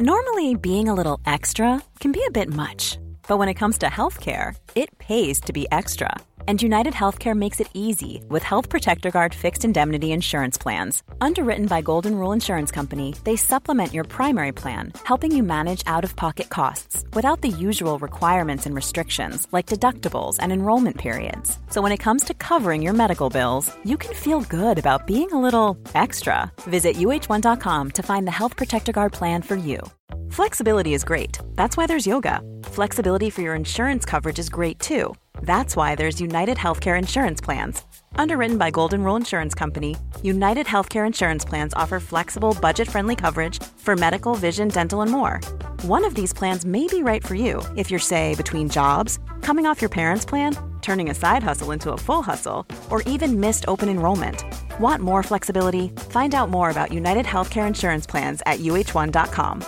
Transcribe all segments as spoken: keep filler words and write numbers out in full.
Normally, being a little extra can be a bit much, but when it comes to healthcare, it pays to be extra. And United Healthcare makes it easy with Health Protector Guard fixed indemnity insurance plans. Underwritten by Golden Rule Insurance Company, they supplement your primary plan, helping you manage out-of-pocket costs without the usual requirements and restrictions like deductibles and enrollment periods. So when it comes to covering your medical bills, you can feel good about being a little extra. Visit U H one dot com to find the Health Protector Guard plan for you. Flexibility is great. That's why there's yoga. Flexibility for your insurance coverage is great too. That's why there's United Healthcare Insurance Plans. Underwritten by Golden Rule Insurance Company, United Healthcare Insurance Plans offer flexible, budget-friendly coverage for medical, vision, dental, and more. One of these plans may be right for you if you're, say, between jobs, coming off your parents' plan, turning a side hustle into a full hustle, or even missed open enrollment. Want more flexibility? Find out more about United Healthcare Insurance Plans at U H one dot com.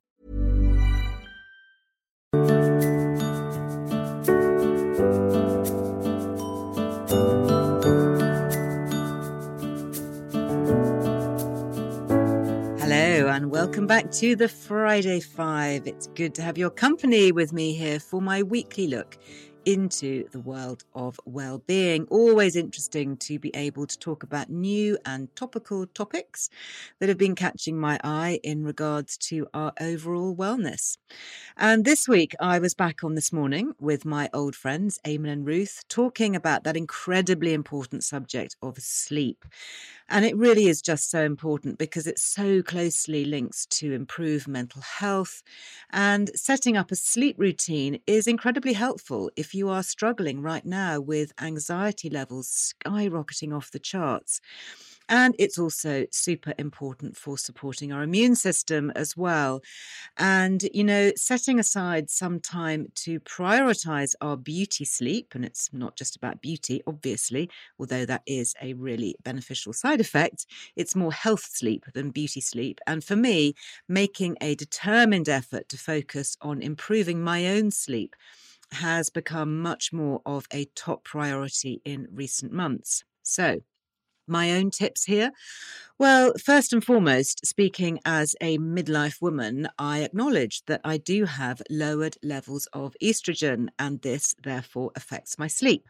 And welcome back to the Friday Five. It's good to have your company with me here for my weekly look into the world of well-being. Always interesting to be able to talk about new and topical topics that have been catching my eye in regards to our overall wellness. And this week I was back on This Morning with my old friends Eamon and Ruth, talking about that incredibly important subject of sleep. And it really is just so important because it so closely links to improved mental health, and setting up a sleep routine is incredibly helpful if you are struggling right now with anxiety levels skyrocketing off the charts. And it's also super important for supporting our immune system as well. And, you know, setting aside some time to prioritize our beauty sleep, and it's not just about beauty, obviously, although that is a really beneficial side effect, it's more health sleep than beauty sleep. And for me, making a determined effort to focus on improving my own sleep has become much more of a top priority in recent months. So, my own tips here. Well, first and foremost, speaking as a midlife woman, I acknowledge that I do have lowered levels of estrogen, and this therefore affects my sleep.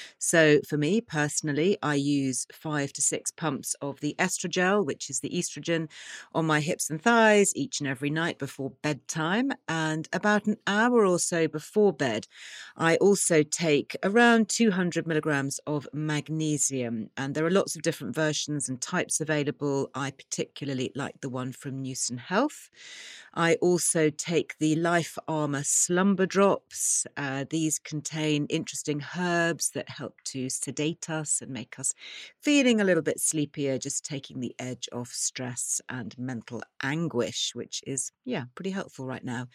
So for me personally, I use five to six pumps of the estrogel, which is the estrogen, on my hips and thighs each and every night before bedtime. And about an hour or so before bed, I also take around two hundred milligrams of magnesium. And there are lots of different versions and types available. I particularly like the one from Newson Health. I also take the Life Armour Slumber Drops. Uh, these contain interesting herbs that help to sedate us and make us feeling a little bit sleepier, just taking the edge off stress and mental anguish, which is, yeah, pretty helpful right now.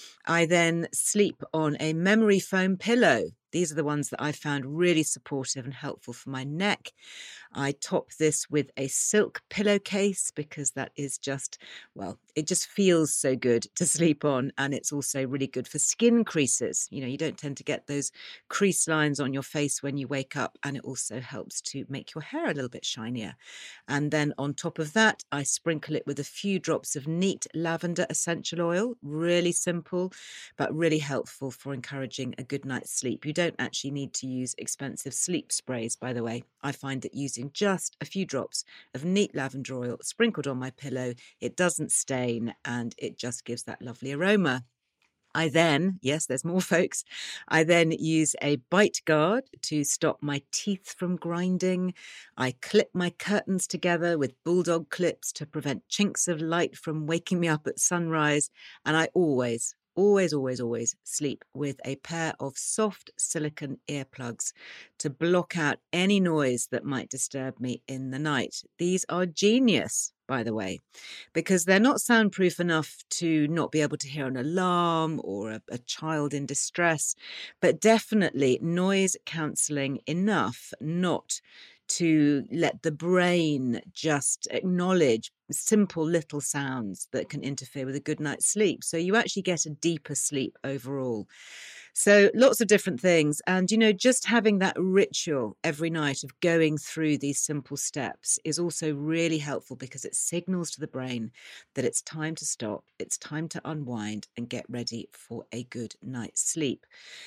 I then sleep on a memory foam pillow. These are the ones that I found really supportive and helpful for my neck. I top this with a silk pillowcase because that is just, well, it just feels so good to sleep on. And it's also really good for skin creases. You know, you don't tend to get those crease lines on your face when you wake up. And it also helps to make your hair a little bit shinier. And then on top of that, I sprinkle it with a few drops of neat lavender essential oil. Really simple, but really helpful for encouraging a good night's sleep. You don't actually need to use expensive sleep sprays, by the way. I find that using just a few drops of neat lavender oil sprinkled on my pillow, it doesn't stain and it just gives that lovely aroma. I then, yes, there's more folks, I then use a bite guard to stop my teeth from grinding. I clip my curtains together with bulldog clips to prevent chinks of light from waking me up at sunrise. And I always, always, always, always sleep with a pair of soft silicone earplugs to block out any noise that might disturb me in the night. These are genius, by the way, because they're not soundproof enough to not be able to hear an alarm or a, a child in distress, but definitely noise cancelling enough not to let the brain just acknowledge simple little sounds that can interfere with a good night's sleep. So you actually get a deeper sleep overall. So lots of different things. And, you know, just having that ritual every night of going through these simple steps is also really helpful because it signals to the brain that it's time to stop, it's time to unwind and get ready for a good night's sleep.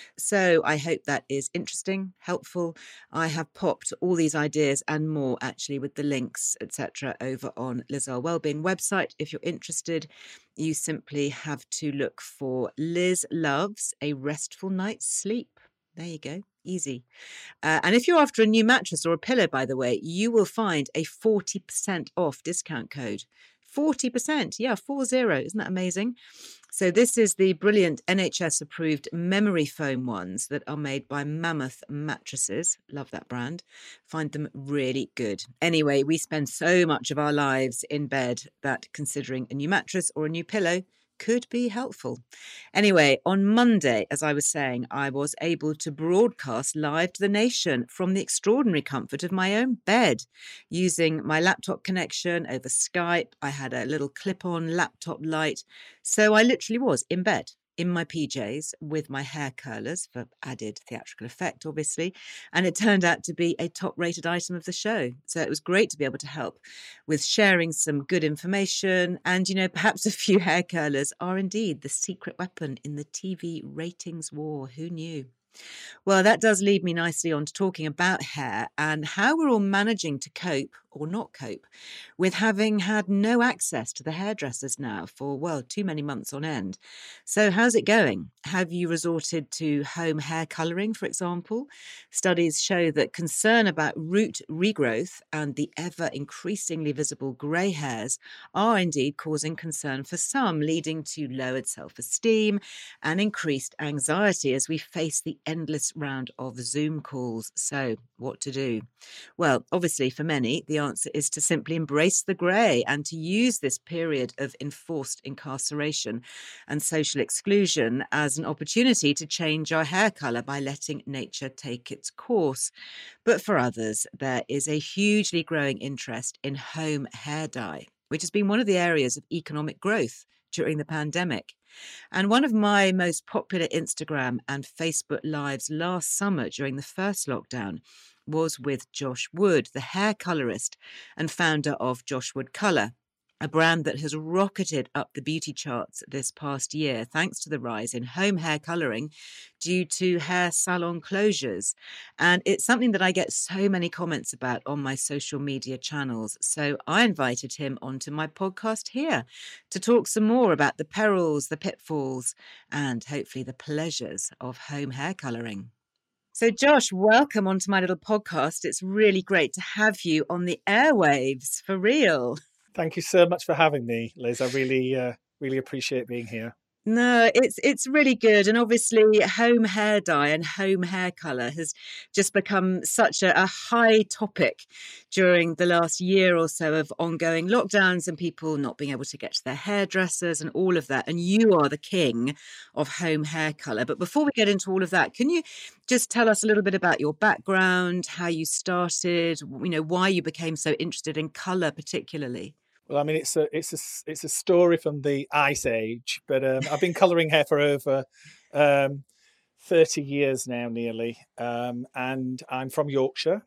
So I hope that is interesting, helpful. I have popped all these ideas and more actually with the links, et cetera, over on Liz Earle Wellbeing website. If you're interested, you simply have to look for Liz Loves a Restful Night's Sleep. There you go. Easy. Uh, and if you're after a new mattress or a pillow, by the way, you will find a forty percent off discount code. forty percent. Yeah, four zero. Isn't that amazing? So this is the brilliant N H S approved memory foam ones that are made by Mammoth Mattresses. Love that brand. Find them really good. Anyway, we spend so much of our lives in bed that considering a new mattress or a new pillow could be helpful. Anyway, on Monday, as I was saying, I was able to broadcast live to the nation from the extraordinary comfort of my own bed using my laptop connection over Skype. I had a little clip-on laptop light. So I literally was in bed in my P Js with my hair curlers for added theatrical effect, obviously. And it turned out to be a top-rated item of the show. So it was great to be able to help with sharing some good information. And, you know, perhaps a few hair curlers are indeed the secret weapon in the T V ratings war. Who knew? Well, that does lead me nicely on to talking about hair and how we're all managing to cope or not cope with having had no access to the hairdressers now for, well, too many months on end. So how's it going? Have you resorted to home hair colouring, for example? Studies show that concern about root regrowth and the ever increasingly visible grey hairs are indeed causing concern for some, leading to lowered self-esteem and increased anxiety as we face the endless round of Zoom calls. So what to do? Well, obviously for many, the answer is to simply embrace the grey and to use this period of enforced incarceration and social exclusion as an opportunity to change our hair colour by letting nature take its course. But for others, there is a hugely growing interest in home hair dye, which has been one of the areas of economic growth during the pandemic. And one of my most popular Instagram and Facebook lives last summer during the first lockdown was with Josh Wood, the hair colorist and founder of Josh Wood Colour, a brand that has rocketed up the beauty charts this past year thanks to the rise in home hair colouring due to hair salon closures. And it's something that I get so many comments about on my social media channels. So I invited him onto my podcast here to talk some more about the perils, the pitfalls, and hopefully the pleasures of home hair colouring. So, Josh, welcome onto my little podcast. It's really great to have you on the airwaves for real. Thank you so much for having me, Liz. I really, uh, really appreciate being here. No, it's it's really good. And obviously home hair dye and home hair colour has just become such a, a high topic during the last year or so of ongoing lockdowns and people not being able to get to their hairdressers and all of that. And you are the king of home hair colour. But before we get into all of that, can you just tell us a little bit about your background, how you started, you know, why you became so interested in colour particularly? Well, I mean, it's a it's a it's a story from the Ice Age, but um, I've been colouring hair for over um, thirty years now, nearly, um, and I'm from Yorkshire,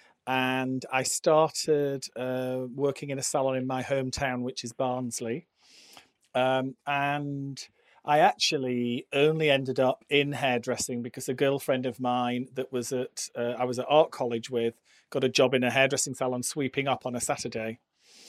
and I started uh, working in a salon in my hometown, which is Barnsley, um, and I actually only ended up in hairdressing because a girlfriend of mine that was at uh, I was at art college with got a job in a hairdressing salon sweeping up on a Saturday.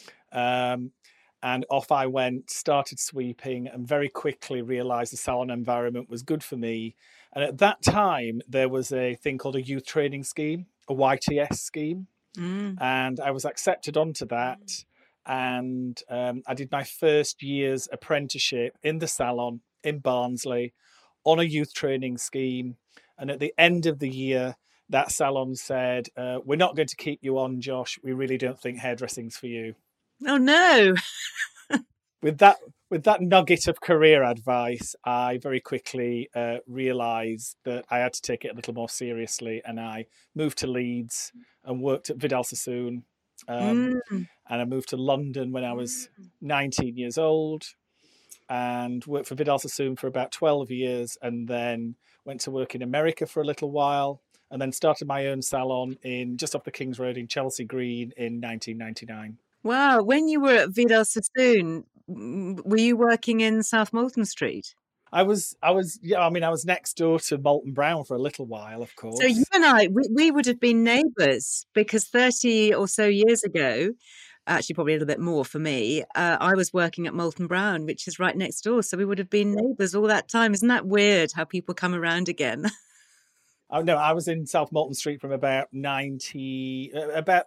Um, and off I went, started sweeping, and very quickly realised the salon environment was good for me. And at that time, there was a thing called a youth training scheme, a Y T S scheme. Mm. And I was accepted onto that. And um, I did my first year's apprenticeship in the salon in Barnsley on a youth training scheme. And at the end of the year, that salon said, uh, we're not going to keep you on, Josh. We really don't think hairdressing's for you. Oh, no. With that with that nugget of career advice, I very quickly uh, realised that I had to take it a little more seriously, and I moved to Leeds and worked at Vidal Sassoon. Um, mm. And I moved to London when I was nineteen years old. and worked for Vidal Sassoon for about twelve years, and then went to work in America for a little while, and then started my own salon in just off the King's Road in Chelsea Green in nineteen ninety-nine. Wow. When you were at Vidal Sassoon, w- were you working in South Molton Street? I was, I was, yeah. I mean, I was next door to Molton Brown for a little while, of course. So you and I, we, we would have been neighbours, because thirty or so years ago, actually probably a little bit more for me, uh, I was working at Molton Brown, which is right next door. So we would have been neighbours all that time. Isn't that weird how people come around again? Oh no, I was in South Molton Street from about ninety, uh, about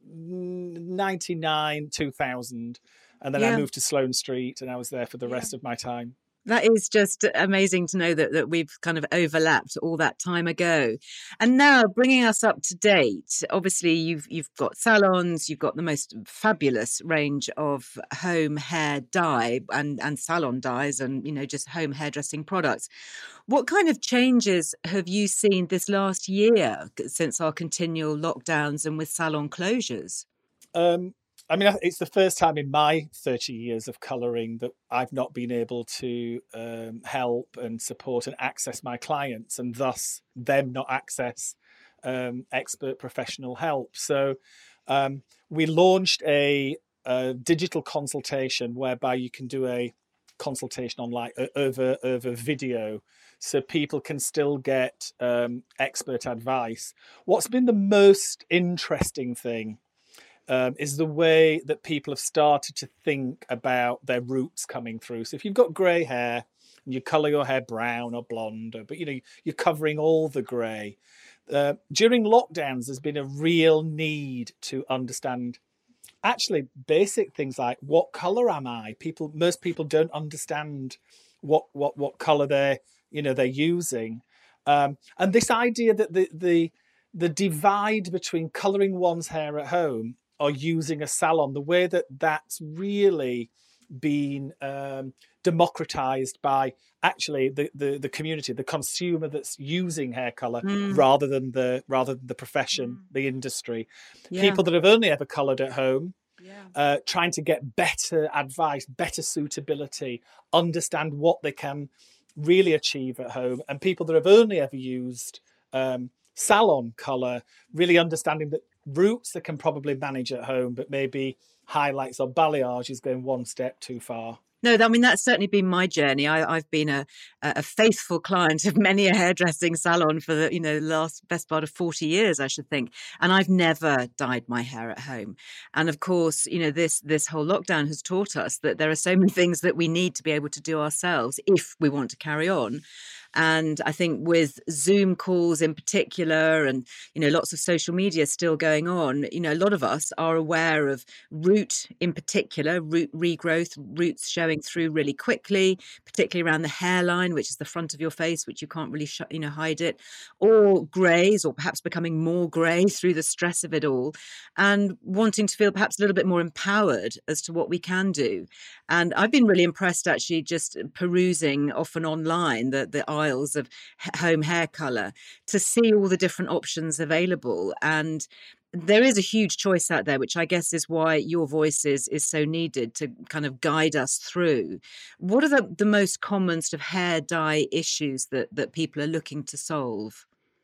ninety-nine, two thousand, and then I Yeah. moved to Sloane Street, and I was there for the Yeah. rest of my time. That is just amazing to know that, that we've kind of overlapped all that time ago. And now bringing us up to date, obviously you've you've got salons, you've got the most fabulous range of home hair dye and, and salon dyes and, you know, just home hairdressing products. What kind of changes have you seen this last year since our continual lockdowns and with salon closures? Um, I mean, it's the first time in my thirty years of colouring that I've not been able to um, help and support and access my clients, and thus them not access um, expert professional help. So um, we launched a, a digital consultation whereby you can do a consultation online uh, over over video, so people can still get um, expert advice. What's been the most interesting thing Um, is the way that people have started to think about their roots coming through. So if you've got grey hair and you colour your hair brown or blonde, or, but you know you're covering all the grey. Uh, during lockdowns, there's been a real need to understand actually basic things like, what colour am I? People, most people don't understand what what what colour they're you know they're using, um, and this idea that the the the divide between colouring one's hair at home or using a salon, the way that that's really been um, democratized by actually the, the, the community, the consumer that's using hair color Mm. rather than the rather than the profession, the industry. Yeah. People that have only ever colored at home, Yeah. uh, trying to get better advice, better suitability, understand what they can really achieve at home, and people that have only ever used um, salon color, really understanding that roots they can probably manage at home, but maybe highlights or balayage is going one step too far. No, I mean, that's certainly been my journey. I, I've been a, a faithful client of many a hairdressing salon for the, you know, last best part of forty years, I should think. And I've never dyed my hair at home. And of course, you know, this this whole lockdown has taught us that there are so many things that we need to be able to do ourselves if we want to carry on. And I think with Zoom calls in particular, and, you know, lots of social media still going on, you know, a lot of us are aware of root in particular, root regrowth, roots showing through really quickly, particularly around the hairline, which is the front of your face, which you can't really, sh- you know, hide it, or greys, or perhaps becoming more grey through the stress of it all, and wanting to feel perhaps a little bit more empowered as to what we can do. And I've been really impressed, actually, just perusing often online the, the aisles of h- home hair colour to see all the different options available. And there is a huge choice out there, which I guess is why your voice is, is so needed to kind of guide us through. What are the, the most common sort of hair dye issues that, that people are looking to solve?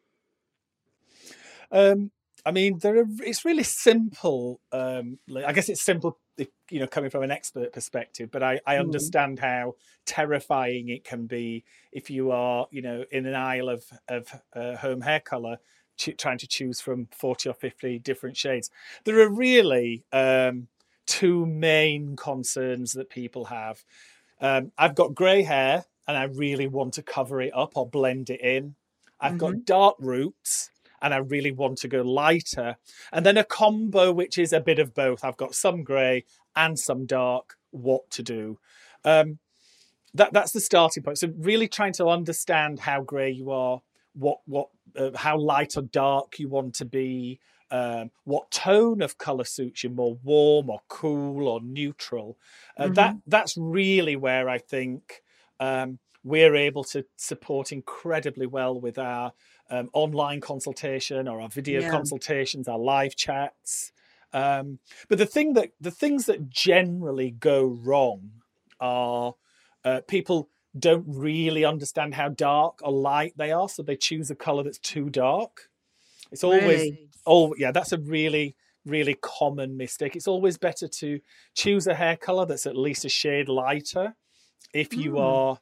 Um, I mean, there are, it's really simple. Um, I guess it's simple, if, you know, coming from an expert perspective, but I, I understand how terrifying it can be if you are, you know, in an aisle of, of uh, home hair colour, ch- trying to choose from forty or fifty different shades. There are really um, two main concerns that people have. Um, I've got grey hair and I really want to cover it up or blend it in. I've Mhm. got dark roots and I really want to go lighter. And then a combo, which is a bit of both. I've got some grey and some dark, what to do. Um, that That's the starting point. So really trying to understand how grey you are, what, what, uh, how light or dark you want to be, um, what tone of colour suits you, more warm or cool or neutral. Uh, Mhm. That That's really where I think um, we're able to support incredibly well with our um, online consultation or our video Yeah. consultations, our live chats. Um, but the thing that the things that generally go wrong are uh, people don't really understand how dark or light they are, so they choose a colour that's too dark. It's always, Really? oh yeah, that's a really, really common mistake. It's always better to choose a hair colour that's at least a shade lighter if you Mm. are,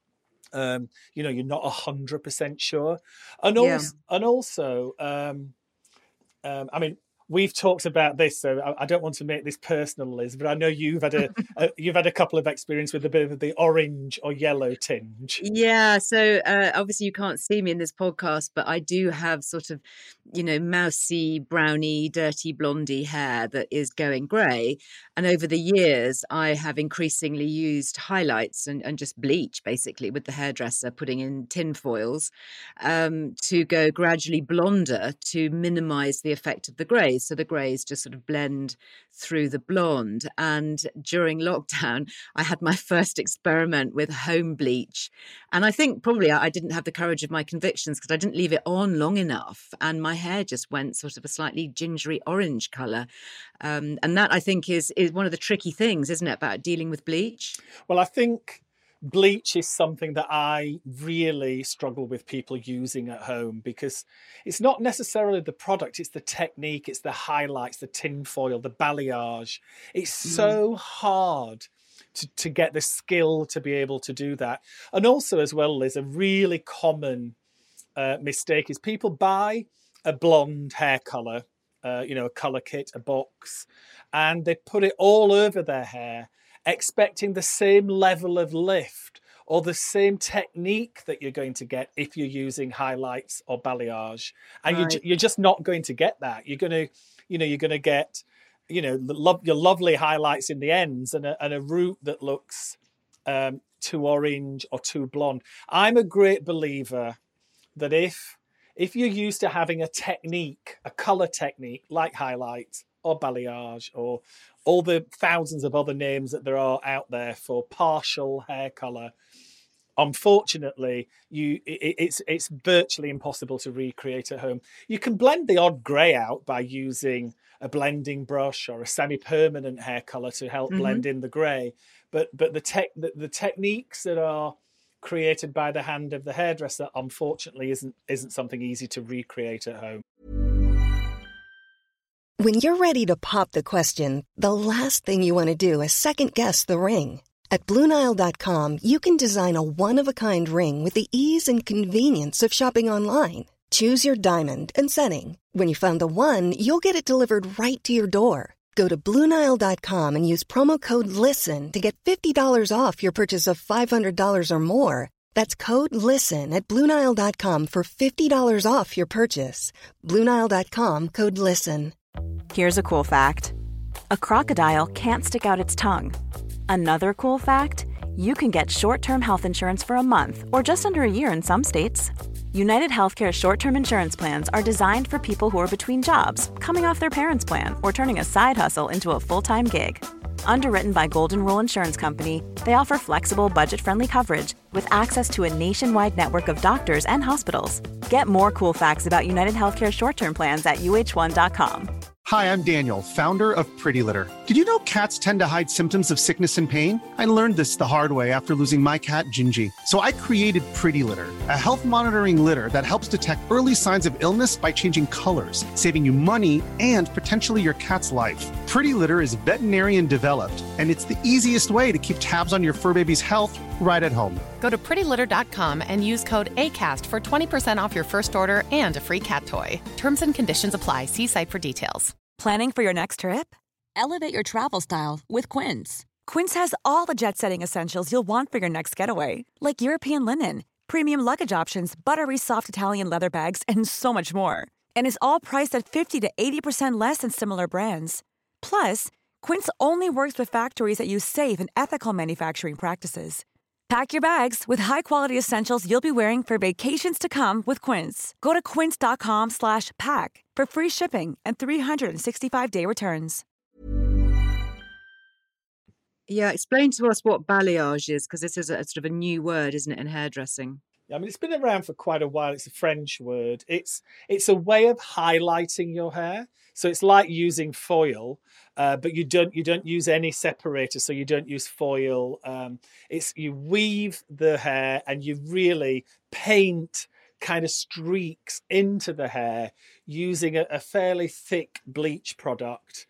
um, you know, you're not a hundred percent sure. And Yeah. also, and also, um, um, I mean, we've talked about this, so I, I don't want to make this personal, Liz, but I know you've had a, a you've had a couple of experience with a bit of the orange or yellow tinge. Yeah, so uh, obviously you can't see me in this podcast, but I do have sort of, you know, mousy, browny, dirty, blondie hair that is going grey. And over the years, I have increasingly used highlights and, and just bleach, basically, with the hairdresser, putting in tin foils um, to go gradually blonder to minimise the effect of the greys. So the greys just sort of blend through the blonde. And during lockdown, I had my first experiment with home bleach. And I think probably I didn't have the courage of my convictions because I didn't leave it on long enough. And my hair just went sort of a slightly gingery orange colour. Um, and that, I think, is, is one of the tricky things, isn't it, about dealing with bleach? Well, I think bleach is something that I really struggle with people using at home because it's not necessarily the product, it's the technique, it's the highlights, the tinfoil, the balayage. It's so mm. hard to, to get the skill to be able to do that. And also as well, Liz, a really common uh, mistake is people buy a blonde hair colour, uh, you know, a colour kit, a box, and they put it all over their hair, expecting the same level of lift or the same technique that you're going to get if you're using highlights or balayage. And right. you're, you're just not going to get that. You're going to, you know, you're going to get, you know, the lo- your lovely highlights in the ends and a, and a root that looks um, too orange or too blonde. I'm a great believer that if, if you're used to having a technique, a colour technique like highlights or balayage or all the thousands of other names that there are out there for partial hair colour, unfortunately, you it, it's it's virtually impossible to recreate at home. You can blend the odd grey out by using a blending brush or a semi-permanent hair colour to help mm-hmm. blend in the grey, but but the tech the, the techniques that are created by the hand of the hairdresser, unfortunately, isn't isn't something easy to recreate at home. When you're ready to pop the question, the last thing you want to do is second-guess the ring. At Blue Nile dot com, you can design a one-of-a-kind ring with the ease and convenience of shopping online. Choose your diamond and setting. When you find the one, you'll get it delivered right to your door. Go to Blue Nile dot com and use promo code LISTEN to get fifty dollars off your purchase of five hundred dollars or more. That's code LISTEN at Blue Nile dot com for fifty dollars off your purchase. Blue Nile dot com, code LISTEN. Here's a cool fact. A crocodile can't stick out its tongue. Another cool fact, you can get short-term health insurance for a month or just under a year in some states. United Healthcare short-term insurance plans are designed for people who are between jobs, coming off their parents' plan, or turning a side hustle into a full-time gig. Underwritten by Golden Rule Insurance Company, they offer flexible, budget-friendly coverage with access to a nationwide network of doctors and hospitals. Get more cool facts about United Healthcare short-term plans at U H one dot com. Hi, I'm Daniel, founder of Pretty Litter. Did you know cats tend to hide symptoms of sickness and pain? I learned this the hard way after losing my cat, Gingy. So I created Pretty Litter, a health monitoring litter that helps detect early signs of illness by changing colors, saving you money and potentially your cat's life. Pretty Litter is veterinarian developed, and it's the easiest way to keep tabs on your fur baby's health right at home. Go to pretty litter dot com and use code ACAST for twenty percent off your first order and a free cat toy. Terms and conditions apply. See site for details. Planning for your next trip? Elevate your travel style with Quince. Quince has all the jet-setting essentials you'll want for your next getaway, like European linen, premium luggage options, buttery soft Italian leather bags, and so much more. And is all priced at fifty to eighty percent less than similar brands. Plus, Quince only works with factories that use safe and ethical manufacturing practices. Pack your bags with high-quality essentials you'll be wearing for vacations to come with Quince. Go to quince dot com slash pack for free shipping and three sixty-five day returns. Yeah, explain to us what balayage is, because this is a sort of a new word, isn't it, in hairdressing? I mean, it's been around for quite a while. It's a French word. It's it's a way of highlighting your hair. So it's like using foil, uh, but you don't you don't use any separator. So you don't use foil. Um, it's you weave the hair and you really paint kind of streaks into the hair using a, a fairly thick bleach product,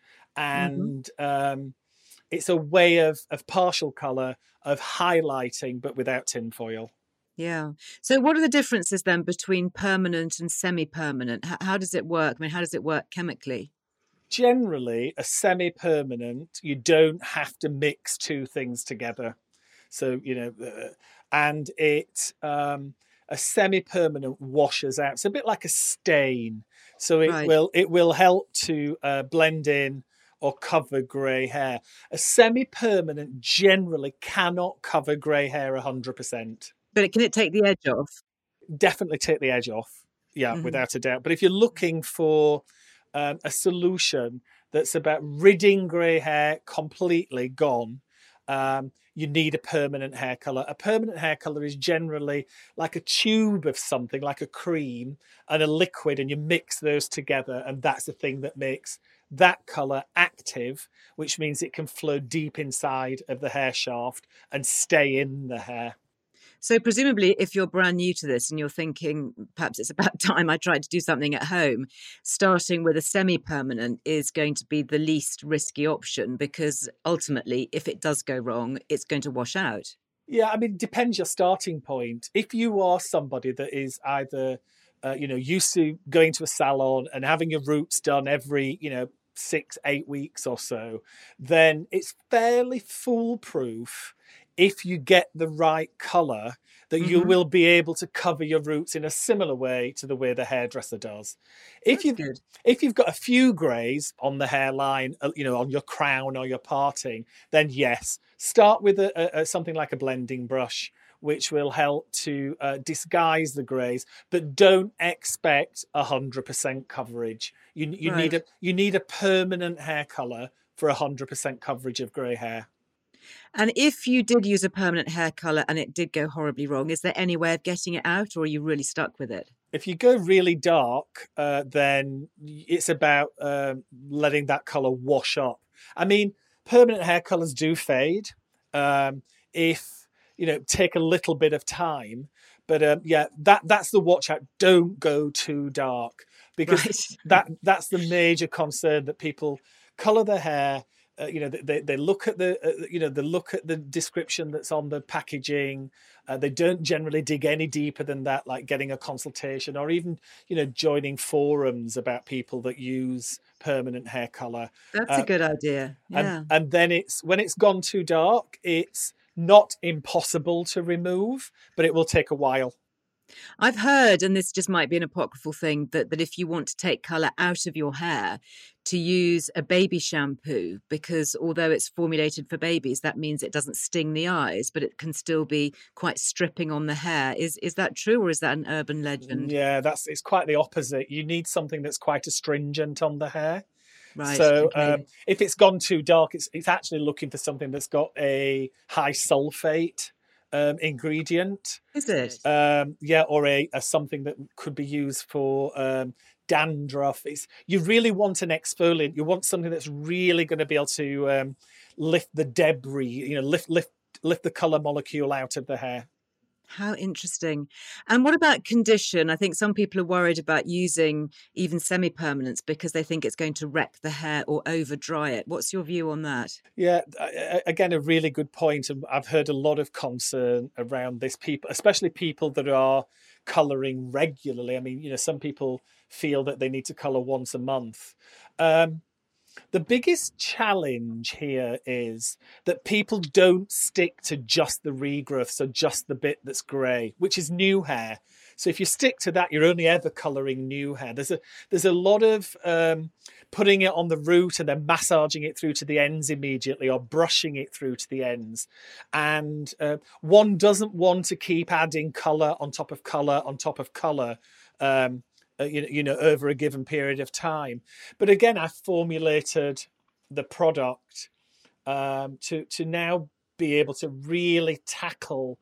and mm-hmm. um, it's a way of of partial color, of highlighting, but without tinfoil. Yeah. So what are the differences then between permanent and semi-permanent? How, how does it work? I mean, how does it work chemically? Generally, a semi-permanent, you don't have to mix two things together. So, you know, uh, and it, um, a semi-permanent washes out. It's a bit like a stain. So it right. will, it will help to uh, blend in or cover grey hair. A semi-permanent generally cannot cover grey hair one hundred percent. But can it take the edge off? Definitely take the edge off. Yeah, mm-hmm. without a doubt. But if you're looking for um, a solution that's about ridding grey hair completely gone, um, you need a permanent hair colour. A permanent hair colour is generally like a tube of something, like a cream and a liquid, and you mix those together, and that's the thing that makes that colour active, which means it can flow deep inside of the hair shaft and stay in the hair. So presumably, if you're brand new to this and you're thinking, perhaps it's about time I tried to do something at home, starting with a semi-permanent is going to be the least risky option, because ultimately, if it does go wrong, it's going to wash out. Yeah, I mean, it depends your starting point. If you are somebody that is either, uh, you know, used to going to a salon and having your roots done every, you know, six, eight weeks or so, then it's fairly foolproof if you get the right colour, that mm-hmm. you will be able to cover your roots in a similar way to the way the hairdresser does. If you've, if you've got a few greys on the hairline, you know, on your crown or your parting, then yes, start with a, a, a, something like a blending brush, which will help to uh, disguise the greys, but don't expect one hundred percent coverage. You, you, right. need a, you need a permanent hair colour for one hundred percent coverage of grey hair. And if you did use a permanent hair colour and it did go horribly wrong, is there any way of getting it out, or are you really stuck with it? If you go really dark, uh, then it's about uh, letting that colour wash up. I mean, permanent hair colours do fade um, if, you know, take a little bit of time. But um, yeah, that that's the watch out. Don't go too dark, because right. that that's the major concern, that people colour their hair. Uh, you know, they they look at the uh, you know they look at the description that's on the packaging. Uh, they don't generally dig any deeper than that, like getting a consultation or even, you know, joining forums about people that use permanent hair color. That's uh, a good idea. Yeah. And, and then it's when it's gone too dark, it's not impossible to remove, but it will take a while. I've heard, and this just might be an apocryphal thing, that, that if you want to take colour out of your hair, to use a baby shampoo, because although it's formulated for babies, that means it doesn't sting the eyes, but it can still be quite stripping on the hair. Is is that true, or is that an urban legend? Yeah, that's it's quite the opposite. You need something that's quite astringent on the hair. Right. So okay. um, if it's gone too dark, it's it's actually looking for something that's got a high sulfate Um, ingredient. Is it? Um, yeah, or a, a something that could be used for um, dandruff. It's, you really want an exfoliant. You want something that's really going to be able to um, lift the debris. You know, lift lift lift the color molecule out of the hair. How interesting. And what about condition? I think some people are worried about using even semi-permanents because they think it's going to wreck the hair or over dry it. What's your view on that? Yeah, again, a really good point. And I've heard a lot of concern around this, people, especially people that are colouring regularly. I mean, you know, some people feel that they need to colour once a month. Um, The biggest challenge here is that people don't stick to just the regrowth, so just the bit that's grey, which is new hair. So if you stick to that, you're only ever colouring new hair. There's a there's a lot of um, putting it on the root and then massaging it through to the ends immediately, or brushing it through to the ends. And uh, one doesn't want to keep adding colour on top of colour on top of colour. Um, Uh, you, know, you know, over a given period of time. But again, I formulated the product um, to to now be able to really tackle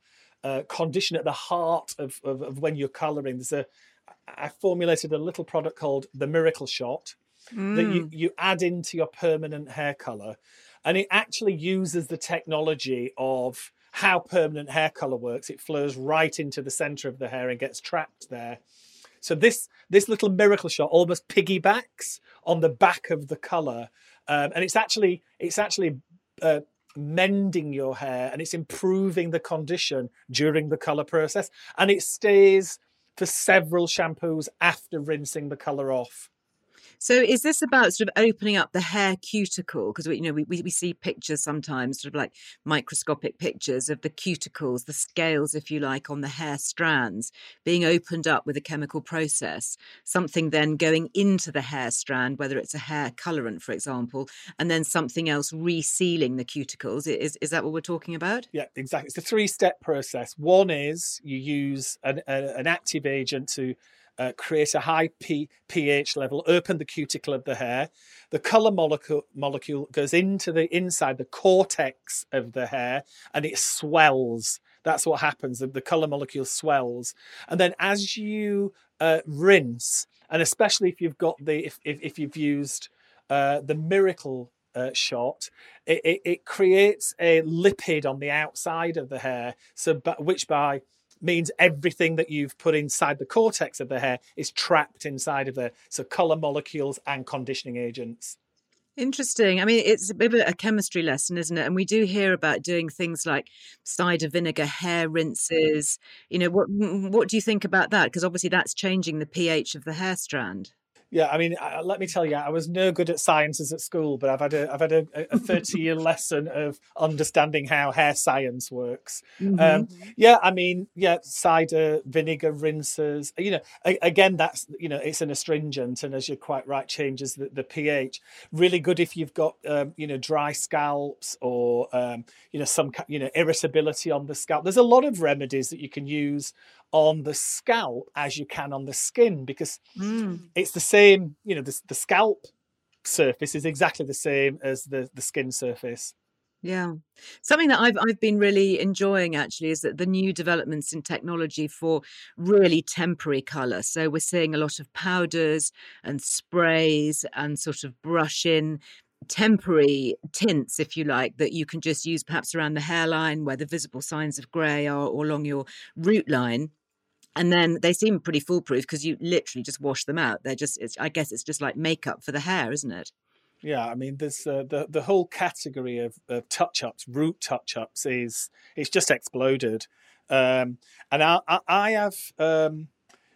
uh, condition at the heart of, of, of when you're colouring. There's a, I formulated a little product called the Miracle Shot mm. that you, you add into your permanent hair colour. And it actually uses the technology of how permanent hair colour works. It flows right into the centre of the hair and gets trapped there. So this this little Miracle Shot almost piggybacks on the back of the colour, um, and it's actually it's actually uh, mending your hair, and it's improving the condition during the colour process, and it stays for several shampoos after rinsing the colour off. So is this about sort of opening up the hair cuticle? Because we, you know, we, we see pictures sometimes, sort of like microscopic pictures of the cuticles, the scales, if you like, on the hair strands being opened up with a chemical process, something then going into the hair strand, whether it's a hair colorant, for example, and then something else resealing the cuticles. Is, is that what we're talking about? Yeah, exactly. It's a three-step process. One is you use an, a, an active agent to Uh, create a high P- pH level, open the cuticle of the hair. The colour molecule, molecule goes into the inside, the cortex of the hair, and it swells. That's what happens. The, the colour molecule swells. And then as you uh, rinse, and especially if you've got the, if, if, if you've used uh, the Miracle Uh, shot, it, it, it creates a lipid on the outside of the hair, so but, which by means everything that you've put inside the cortex of the hair is trapped inside of there. So colour molecules and conditioning agents. Interesting. I mean, it's a bit of a chemistry lesson, isn't it? And we do hear about doing things like cider vinegar hair rinses. You know, what what do you think about that? Because obviously that's changing the pH of the hair strand. Yeah, I mean, uh, let me tell you, I was no good at sciences at school, but I've had a I've had a, a thirty-year lesson of understanding how hair science works. Mm-hmm. Um, yeah, I mean, yeah, cider vinegar rinses. You know, a, again, that's you know, it's an astringent, and as you're quite right, changes the, the pH. Really good if you've got um, you know dry scalps or um, you know some you know irritability on the scalp. There's a lot of remedies that you can use on the scalp as you can on the skin, because mm. it's the same, you know, the, the scalp surface is exactly the same as the, the skin surface. Yeah. Something that I've I've been really enjoying actually is that the new developments in technology for really temporary colour. So we're seeing a lot of powders and sprays and sort of brush in temporary tints, if you like, that you can just use perhaps around the hairline where the visible signs of grey are, or along your root line. And then they seem pretty foolproof because you literally just wash them out. They're just, it's, I guess it's just like makeup for the hair, isn't it? Yeah, I mean, there's uh, the the whole category of, of touch-ups, root touch-ups is it's just exploded, um, and I I, I have um,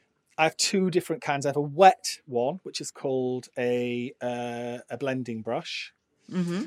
I have two different kinds. I have a wet one, which is called a uh, a blending brush, mm-hmm.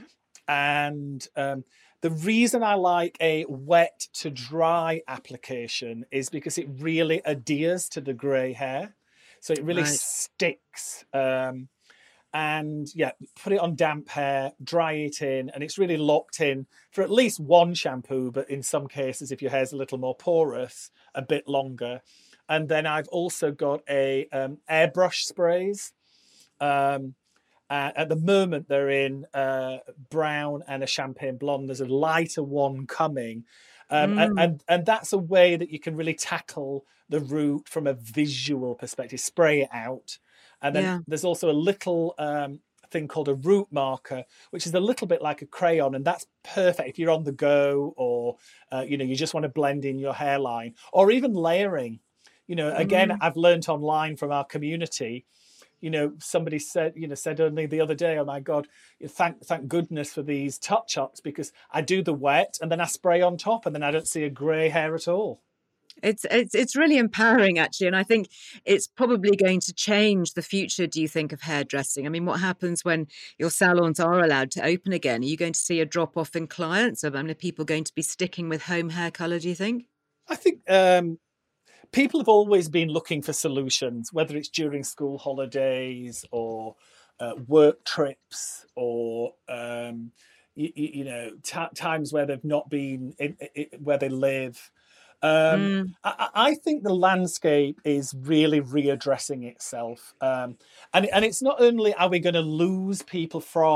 and um, the reason I like a wet to dry application is because it really adheres to the grey hair. So it really right. sticks. Um, and yeah, put it on damp hair, dry it in, and it's really locked in for at least one shampoo, but in some cases, if your hair's a little more porous, a bit longer. And then I've also got a um, airbrush sprays. Um, Uh, at the moment, they're in uh, brown and a champagne blonde. There's a lighter one coming. Um, mm. and, and, and that's a way that you can really tackle the root from a visual perspective, spray it out. And then yeah. there's also a little um, thing called a root marker, which is a little bit like a crayon. And that's perfect if you're on the go, or, uh, you know, you just want to blend in your hairline, or even layering. You know, again, mm. I've learned online from our community. You know, somebody said, you know, said only the other day, oh my God, thank thank goodness for these touch-ups, because I do the wet and then I spray on top and then I don't see a grey hair at all. It's it's it's really empowering, actually. And I think it's probably going to change the future, do you think, of hairdressing? I mean, what happens when your salons are allowed to open again? Are you going to see a drop-off in clients? I mean, are people going to be sticking with home hair colour, do you think? I think... Um... People have always been looking for solutions, whether it's during school holidays or uh, work trips, or um, you, you know t- times where they've not been in, in, where they live. Um, mm. I, I think the landscape is really readdressing itself, um, and and it's not only are we going to lose people from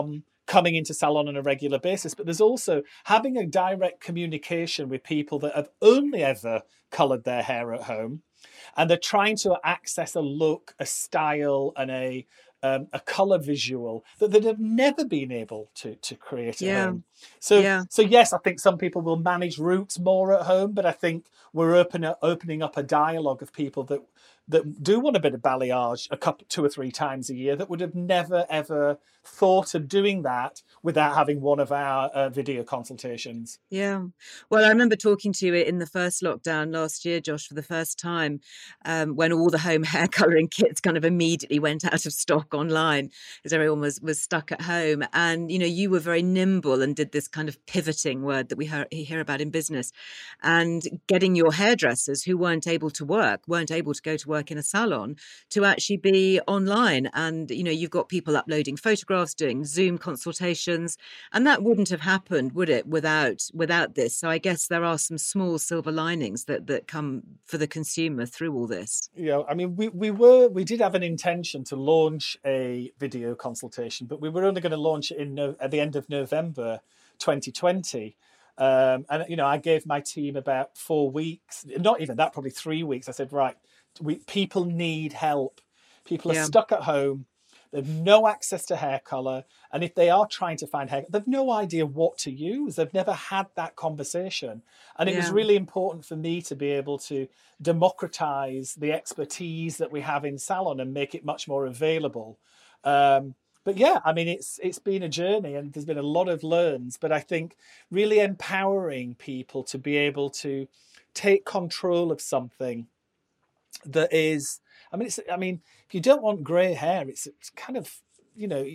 coming into salon on a regular basis, but there's also having a direct communication with people that have only ever coloured their hair at home, and they're trying to access a look, a style, and a um, a colour visual that they'd have never been able to to create at Yeah. home. So, Yeah. so yes, I think some people will manage roots more at home, but I think we're open, opening up a dialogue of people that that do want a bit of balayage a couple, two or three times a year that would have never ever thought of doing that without having one of our uh, video consultations. Yeah. Well, I remember talking to you in the first lockdown last year, Josh, for the first time, um, when all the home hair colouring kits kind of immediately went out of stock online because everyone was, was stuck at home. And, you know, you were very nimble and did this kind of pivoting word that we hear, hear about in business, and getting your hairdressers who weren't able to work, weren't able to go to work in a salon, to actually be online. And, you know, you've got people uploading photographs, doing Zoom consultations, and that wouldn't have happened, would it, without without this? So I guess there are some small silver linings that that come for the consumer through all this. Yeah, I mean, we we were we did have an intention to launch a video consultation, but we were only going to launch it in no, at the end of November twenty twenty. Um, and you know, I gave my team about four weeks, not even that, probably three weeks. I said, right, we people need help. People are Yeah. stuck at home. They've no access to hair colour. And if they are trying to find hair, they've no idea what to use. They've never had that conversation. And it was Yeah. really important for me to be able to democratise the expertise that we have in salon and make it much more available. Um, but yeah, I mean, it's it's been a journey and there's been a lot of learns. But I think really empowering people to be able to take control of something that is, I mean, it's, I mean, if you don't want grey hair, it's, it's kind of, you know,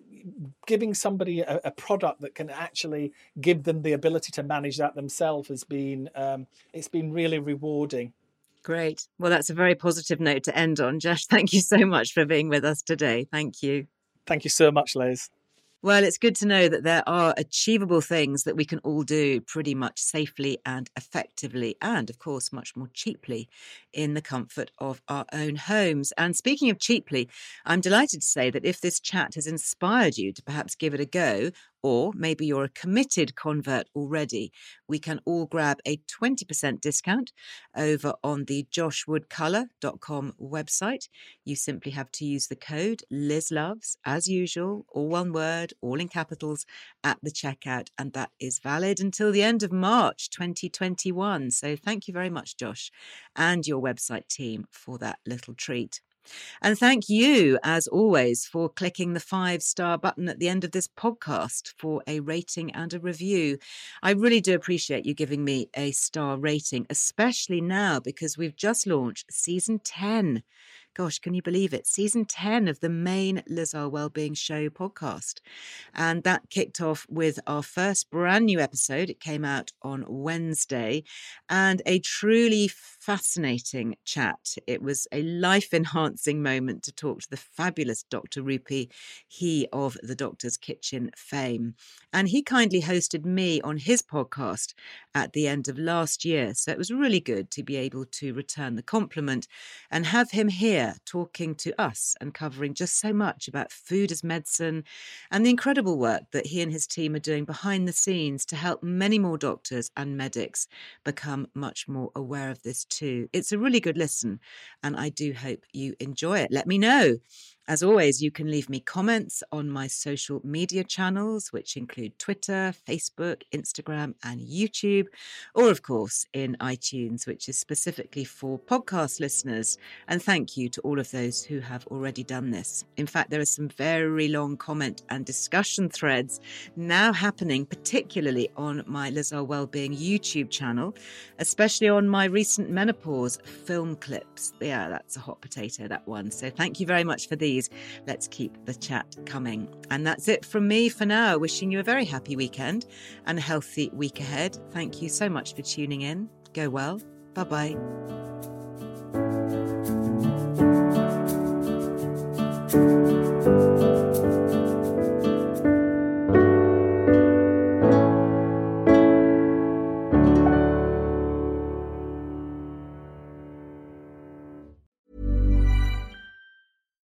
giving somebody a, a product that can actually give them the ability to manage that themselves has been, um, it's been really rewarding. Great. Well, that's a very positive note to end on. Josh, thank you so much for being with us today. Thank you. Thank you so much, Liz. Well, it's good to know that there are achievable things that we can all do pretty much safely and effectively, and of course, much more cheaply in the comfort of our own homes. And speaking of cheaply, I'm delighted to say that if this chat has inspired you to perhaps give it a go, or maybe you're a committed convert already, we can all grab a twenty percent discount over on the josh wood colour dot com website. You simply have to use the code LizLoves, as usual, all one word, all in capitals, at the checkout, and that is valid until the end of March twenty twenty-one. So thank you very much, Josh, and your website team for that little treat. And thank you, as always, for clicking the five-star button at the end of this podcast for a rating and a review. I really do appreciate you giving me a star rating, especially now because we've just launched season ten. Gosh, can you believe it? Season ten of the main Liz Earle Wellbeing Show podcast. And that kicked off with our first brand new episode. It came out on Wednesday, and a truly fascinating chat. It was a life-enhancing moment to talk to the fabulous Doctor Rupi, he of the Doctor's Kitchen fame. And he kindly hosted me on his podcast at the end of last year. So it was really good to be able to return the compliment and have him here talking to us and covering just so much about food as medicine and the incredible work that he and his team are doing behind the scenes to help many more doctors and medics become much more aware of this too. It's a really good listen, and I do hope you enjoy it. Let me know. As always, you can leave me comments on my social media channels, which include Twitter, Facebook, Instagram, and YouTube, or of course in iTunes, which is specifically for podcast listeners. And thank you to all of those who have already done this. In fact, there are some very long comment and discussion threads now happening, particularly on my Liz Earle Wellbeing YouTube channel, especially on my recent menopause film clips. Yeah, that's a hot potato, that one. So thank you very much for these. Let's keep the chat coming. And that's it from me for now. Wishing you a very happy weekend and a healthy week ahead. Thank you so much for tuning in. Go well. Bye-bye.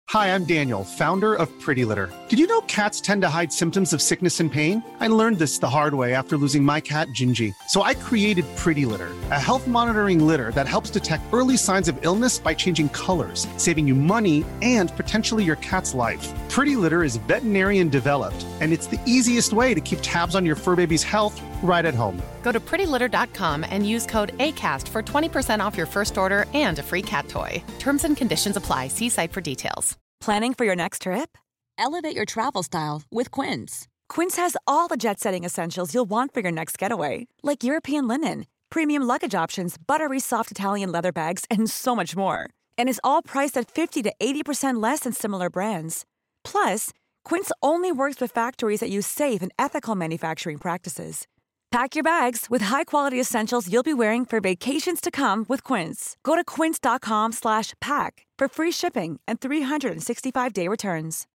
Hi, I'm Daniel, founder of Pretty Litter. Did you know cats tend to hide symptoms of sickness and pain? I learned this the hard way after losing my cat, Gingy. So I created Pretty Litter, a health monitoring litter that helps detect early signs of illness by changing colors, saving you money and potentially your cat's life. Pretty Litter is veterinarian developed, and it's the easiest way to keep tabs on your fur baby's health right at home. Go to pretty litter dot com and use code ACAST for twenty percent off your first order and a free cat toy. Terms and conditions apply. See site for details. Planning for your next trip? Elevate your travel style with Quince. Quince has all the jet-setting essentials you'll want for your next getaway, like European linen, premium luggage options, buttery soft Italian leather bags, and so much more. And is all priced at fifty to eighty percent less than similar brands. Plus, Quince only works with factories that use safe and ethical manufacturing practices. Pack your bags with high-quality essentials you'll be wearing for vacations to come with Quince. Go to quince dot com slash pack for free shipping and three sixty-five day returns.